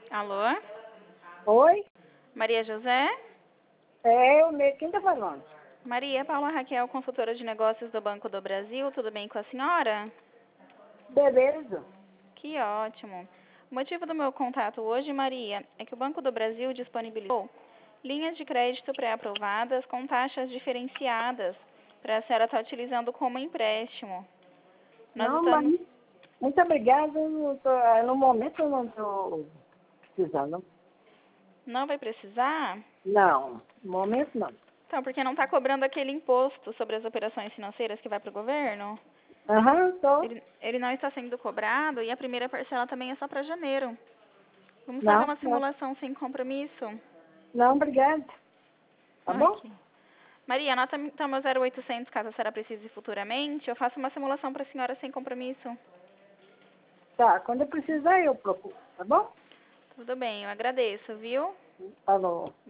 Alô? Oi? Maria José? É eu mesmo. Quem tá falando? Maria Paula Raquel, consultora de negócios do Banco do Brasil. Tudo bem com a senhora? Beleza. Que ótimo. O motivo do meu contato hoje, Maria, é que o Banco do Brasil disponibilizou linhas de crédito pré-aprovadas com taxas diferenciadas para a senhora estar utilizando como empréstimo. Nós Não, estamos... mas muito obrigada. No momento eu não estou precisando. Não vai precisar? Não, no momento não. Então, porque não está cobrando aquele imposto sobre as operações financeiras que vai para o governo? Aham, tô. Ele não está sendo cobrado e a primeira parcela também é só para janeiro. Vamos fazer Não, uma não. simulação sem compromisso? Não, obrigada. Tá bom? Ok. Maria, anota então meu 0800 caso a senhora precise futuramente. Eu faço uma simulação para a senhora sem compromisso. Tá, quando eu precisar eu procuro, tá bom? Tudo bem, eu agradeço, viu? Falou.